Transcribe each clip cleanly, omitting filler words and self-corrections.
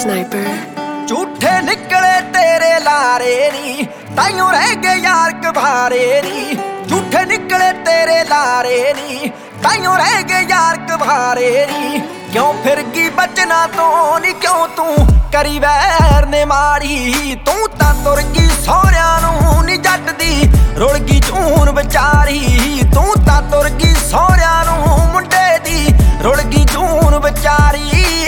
Sniper. झूठे निकले तेरे लारे नी, ताइयों रह गए यार कभारे नी। झूठे निकले तेरे लारे नी, ताइयों रह गए यार कभारे नी। क्यों फिर की बचना तो नी, क्यों तू करी वैर ने मारी। तू तां तुर गई सौहरियां नूं नी जट दी, रुड़ गई जून विचारी। तू तां तुर गई सौहरियां नूं मुंडे दी, रुड़ गई जून विचारी।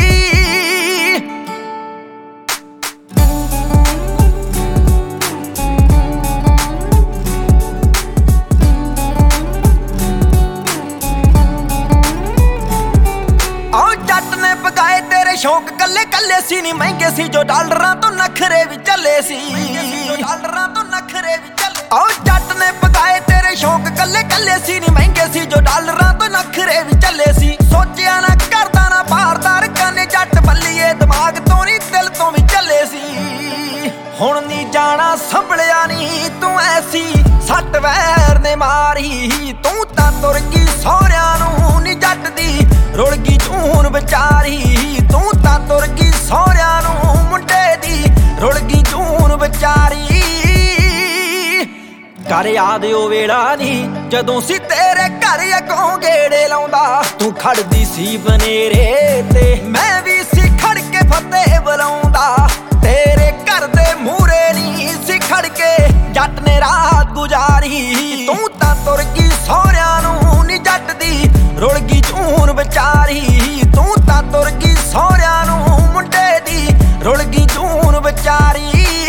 शौक कल्ले कल्ले सी नी महंगे सी जो डॉलरां तो नखरे भी चले सी। डॉलरां तो नखरे भी चले। आओ जट ने पकाए तेरे शौक कल्ले कल्ले सी नी महंगे सी जो डॉलरां तो नखरे भी चले सी। सोचिया ना करदा ना बारदार कने जट बल्लीए दिमाग तो नी दिल तो भी चले सी। हुण नी जाना संभलिया नी तू ऐसी सट वैर ने मारी। तू तां तुर गई सौहरियां नूं नी जट दी, रुड़ गई जून विचारी। तू तां तुर गई सौहरियां नूं मुंडे दी, रुड़ गई जून विचारी। कर याद ओ वेला नी जदों सी तेरे घर अगों गेड़े लाउंदा। तू खड़दी सी बनेरे ते मैं भी सी खड़ के फतेह बुलाउंदा। तेरे घर दे मूहरे नी सी खड़ के जट ने रात गुजारी। तू तां तुर गई सौहरियां नूं नी जट दी, रुड़ गई जून विचारी। तू तां तुर गई सौहरियां नूं मुंडे दी, रुड़ गई जून विचारी।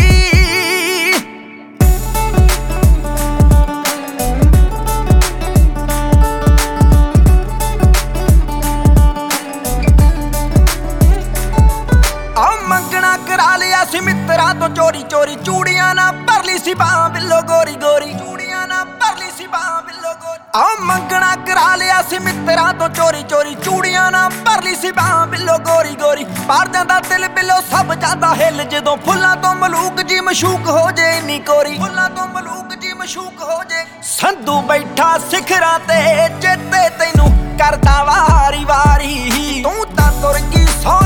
मंगना करा लिया सी मित्रा तो चोरी चोरी, चूड़ियां ना भर ली सी बां बिल्लो गोरी गोरी। चूड़ियां ना भर ली सी बां बिल्लो गोरी। आओ मंगना करा लिया सी मित्रा तो चोरी चोरी, चूड़ियां ना भर ली सी बां बिल्लो गोरी गोरी। पार जांदा दिल बिल्लो सब जांदा हिल, जदों फुल्लां तो मलूक जी मशूक हो जे इन्नी कोरी। फुल्लां तो मलूक जी मशूक हो जे। संधू बैठा सिखरां ते चेते तैनू करदा वारी वारी। तू तां तुर गई